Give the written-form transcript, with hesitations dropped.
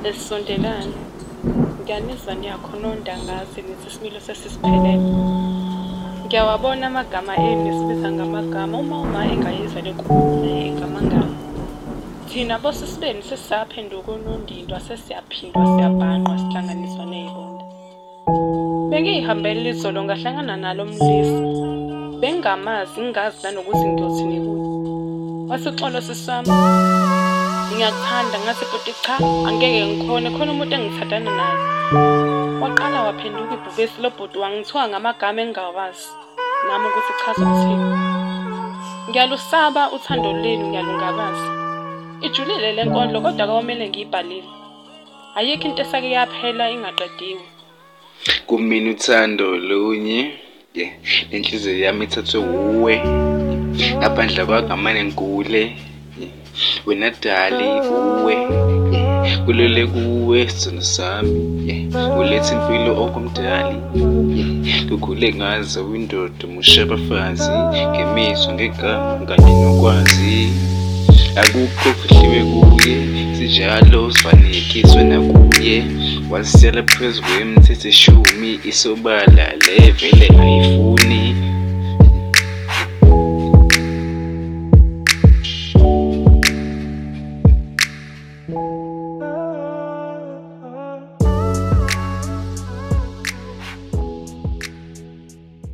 Lesondelane. Ngiyanizwa niyakhononda ngazi nithi isimilo sesisiphelele. Ngiyawabona amagama enu esibiza ngamagama uma engayizwa lenkulumo igama ngami. Thina bosisibeni sesaphenduka unondindwa sesiyaphindwa siyabhanqwa sihlanganiswa nezibonda. Bengihambela izolo ngahlangana nalo mlisi. Bengamazi ngingazi nanokuthi ngiyothini kuye. Wasixolo sisami. Ngiyakuthanda ngathi futhi cha angeke ngikhone khona umuntu engithandana naye. Waqala waphenduka ibhubesi lobhuti wangithiwa ngamagama engingawazi. Nami ukuthi chaza ukuthini. Ngiyalusaba uthando lwenu ngiyalungabaza. Ijulile lenkondlo kodwa kwamele ngiyibhalile. Ayikho into esake yaphela ingaqediwe. Kumina uthando lunye lenhliziyo yami ithathwe uwe ngaphandle kwagamane ngule wena dali uwe kulele kuwe sona sami ulethe impilo okumdali kukhule ngazo windodo mushabafazi ngemizwa ngegama kanye nokwazi akukho kuhliwe kuye sijalo sifanekiswe nakuye wasiyela phezu kwemthetho eshumi isobala levele ayifuni.